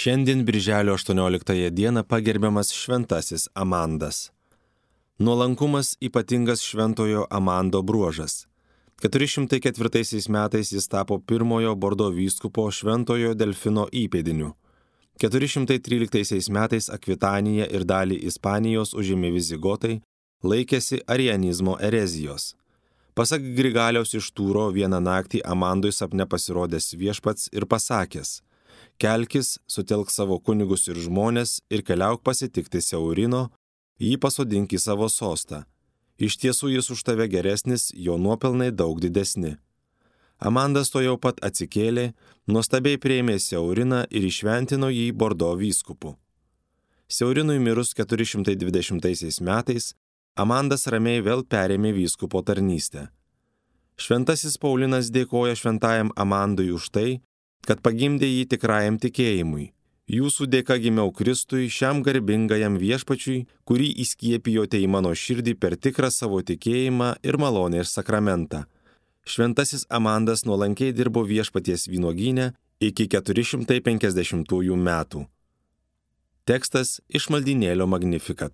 Šiandien birželio 18 dieną pagerbiamas šventasis Amandas. Nuolankumas ypatingas šventojo Amando bruožas. 404 metais jis tapo pirmojo Bordo vyskupo šventojo Delfino įpėdiniu. 413 metais Akvitanija ir dalį Ispanijos užėmė vizigotai, laikėsi arianizmo erezijos. Pasak Grigaliaus iš Tūro, vieną naktį Amandui sapne pasirodęs viešpats ir pasakęs: kelkis, sutelk savo kunigus ir žmonės ir keliauk pasitikti Seurino, jį pasodink į savo sostą. Iš tiesų jis už tave geresnis, jo nuopelnai daug didesni. Amandas to jau pat atsikėlė, nuostabiai priėmė Seuriną ir įšventino jį Bordo vyskupu. Seurinui mirus 420 metais, Amandas ramiai vėl perėmė vyskupo tarnystę. Šventasis Paulinas dėkoja šventajam Amandui už tai, kad pagimdė jį tikrajam tikėjimui. Jūsų dėka gimiau Kristui, šiam garbingajam viešpačiui, kurį įskiepijote į mano širdį per tikrą savo tikėjimą ir malonės sakramentą. Šventasis Amandas nuolankiai dirbo viešpaties vynuogyne iki 450 metų. Tekstas iš maldynėlio Magnificat.